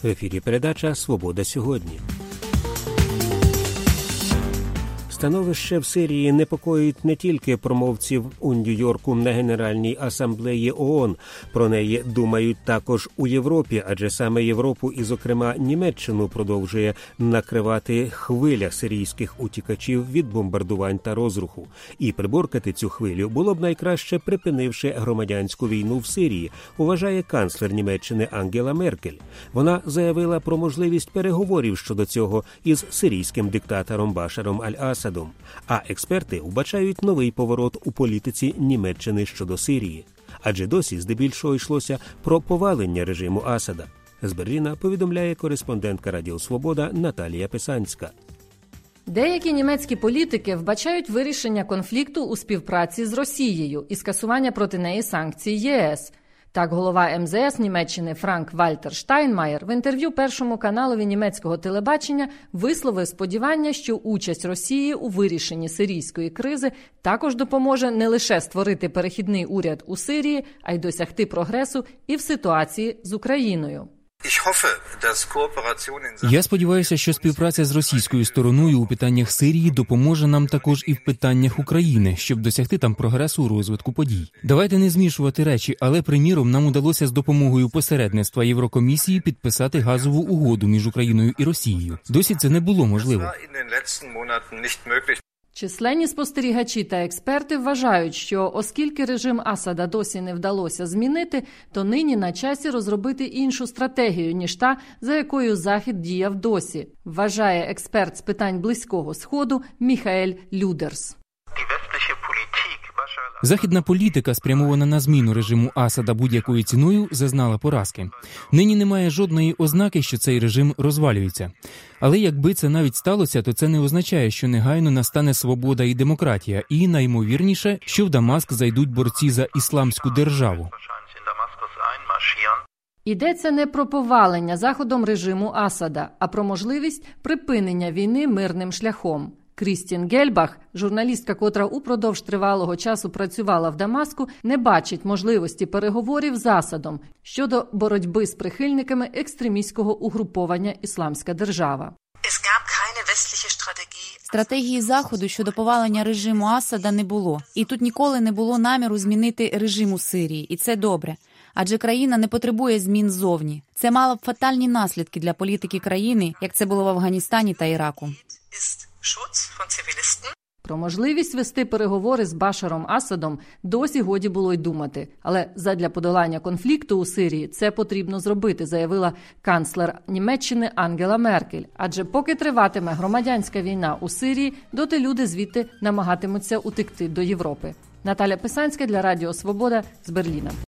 В ефірі передача «Свобода сьогодні». Становище в Сирії непокоїть не тільки промовців у Нью-Йорку на Генеральній асамблеї ООН. Про неї думають також у Європі, адже саме Європу і, зокрема, Німеччину продовжує накривати хвиля сирійських утікачів від бомбардувань та розруху. І приборкати цю хвилю було б найкраще, припинивши громадянську війну в Сирії, вважає канцлер Німеччини Ангела Меркель. Вона заявила про можливість переговорів щодо цього із сирійським диктатором Башаром Аль-Асадом. А експерти вбачають новий поворот у політиці Німеччини щодо Сирії. Адже досі здебільшого йшлося про повалення режиму Асада. З Берліна повідомляє кореспондентка Радіо Свобода Наталія Писанська. Деякі німецькі політики вбачають вирішення конфлікту у співпраці з Росією і скасування проти неї санкцій ЄС. Так, голова МЗС Німеччини Франк-Вальтер Штайнмаєр в інтерв'ю Першому каналові німецького телебачення висловив сподівання, що участь Росії у вирішенні сирійської кризи також допоможе не лише створити перехідний уряд у Сирії, а й досягти прогресу і в ситуації з Україною. Я сподіваюся, що співпраця з російською стороною у питаннях Сирії допоможе нам також і в питаннях України, щоб досягти там прогресу у розвитку подій. Давайте не змішувати речі, але, приміром, нам удалося з допомогою посередництва Єврокомісії підписати газову угоду між Україною і Росією. Досі це не було можливо. Численні спостерігачі та експерти вважають, що оскільки режим Асада досі не вдалося змінити, то нині на часі розробити іншу стратегію, ніж та, за якою Захід діяв досі, вважає експерт з питань Близького Сходу Міхаель Людерс. Західна політика, спрямована на зміну режиму Асада будь-якою ціною, зазнала поразки. Нині немає жодної ознаки, що цей режим розвалюється. Але якби це навіть сталося, то це не означає, що негайно настане свобода і демократія, і, наймовірніше, що в Дамаск зайдуть борці за ісламську державу. Йдеться не про повалення Заходом режиму Асада, а про можливість припинення війни мирним шляхом. Крістін Гельбах, журналістка, котра упродовж тривалого часу працювала в Дамаску, не бачить можливості переговорів з Асадом щодо боротьби з прихильниками екстремістського угруповання «Ісламська держава». Стратегії Заходу щодо повалення режиму Асада не було. І тут ніколи не було наміру змінити режим у Сирії. І це добре. Адже країна не потребує змін ззовні. Це мало б фатальні наслідки для політики країни, як це було в Афганістані та Іраку. Про можливість вести переговори з Башаром Асадом досі годі було й думати. Але задля подолання конфлікту у Сирії це потрібно зробити, заявила канцлер Німеччини Ангела Меркель. Адже поки триватиме громадянська війна у Сирії, доти люди звідти намагатимуться утекти до Європи. Наталя Писанська для Радіо Свобода з Берліна.